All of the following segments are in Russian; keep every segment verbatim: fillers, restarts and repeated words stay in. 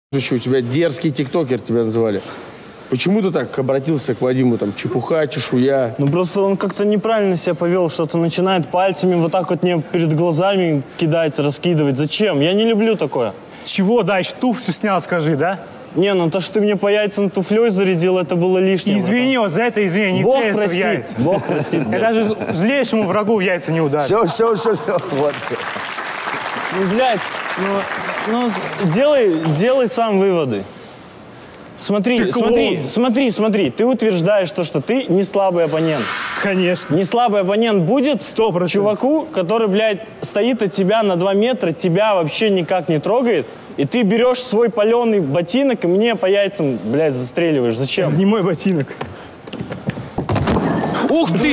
Еще у тебя дерзкий тиктокер тебя называли. Почему ты так обратился к Вадиму, там, чепуха, чешуя? Ну, просто он как-то неправильно себя повел, что-то начинает пальцами вот так вот мне перед глазами кидать, раскидывать. Зачем? Я не люблю такое. Чего, да, еще туфлю снял, скажи, да? Не, ну то, что ты мне по яйцам туфлей зарядил, это было лишнее. Извини, вот за это извини, не Бог целься в простит, яйца. Бог простит. Я даже злейшему врагу в яйца не ударю. Все, все, все, все. Вот. Ну, блядь, ну, ну делай, делай сам выводы. Смотри, Ты смотри, клоун. смотри, смотри, ты утверждаешь то, что ты не слабый оппонент. Конечно. Не слабый оппонент будет Сто процентов. чуваку, который, блядь, стоит от тебя на два метра, тебя вообще никак не трогает, и ты берешь свой паленый ботинок и мне по яйцам, блядь, застреливаешь. Зачем? Не мой ботинок. Ух ты,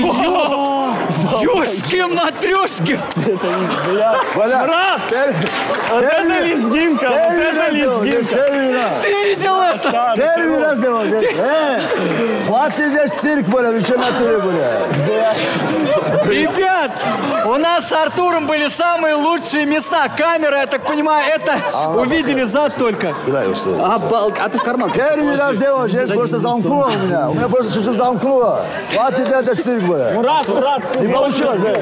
ёшки-матрёшки! Брат, вот это лезгинка, вот это лезгинка. Ты видел это? Первый раз делал. Э, хватит здесь цирк, бля, вы что натуре, бля? Ребят, у нас с Артуром были самые лучшие места. Камера, я так понимаю, это увидели зад только. Куда его стоит? Обал... А ты в карман. Первый раз делал, здесь просто замкнуло у меня. У меня просто чуть-чуть замкнуло. Хватит это цирк, бля. Мурат, Мурат, ты Не получилось, бля.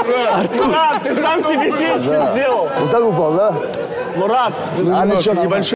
Мурат, ты сам себе сечку сделал. Вот так упал, да? Мурат, А ничего, нормально.